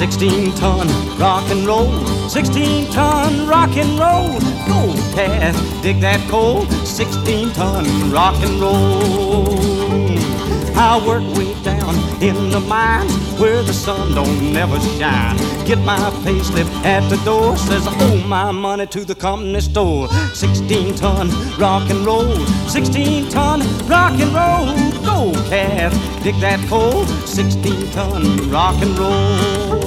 16-ton rock and roll, 16-ton rock and roll. Go, Cass, dig that coal, 16-ton rock and roll. I work way down in the mines where the sun don't never shine. Get my payslip at the door, says I owe my money to the company store. 16-ton rock and roll, 16-ton rock and roll. Go, Cass, dig that coal, 16-ton rock and roll.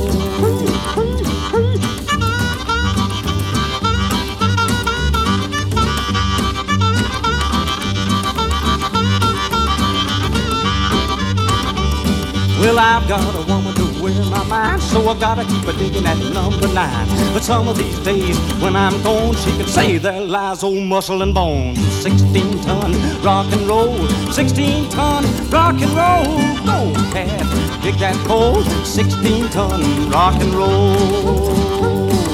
Well, I've got a woman to wear my mind, so I've got to keep her digging at number 9. But some of these days when I'm gone, she can say there lies old muscle and bone. 16-ton rock and roll, 16-ton rock and roll. Go, Cass, dig that coal, 16-ton rock and roll.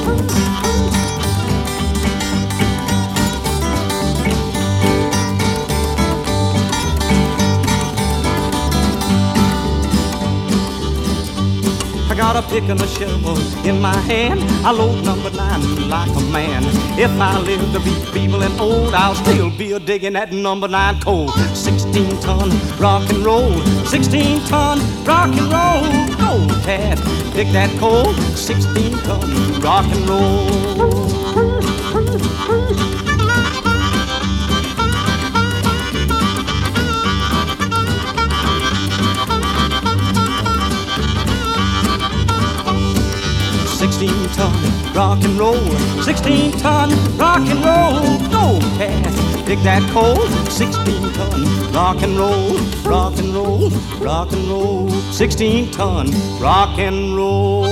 I got a pick and a shovel in my hand. I load number 9 like a man. If I live to be feeble and old, I'll still be a digging at number 9 coal. 16-ton rock and roll, 16-ton rock and roll. Go, Cass, dig that coal, 16-ton rock and roll. 16-ton rock and roll, 16-ton rock and roll. Go, Cass, dig that coal, 16-ton rock and roll, rock and roll, rock and roll, 16-ton rock and roll.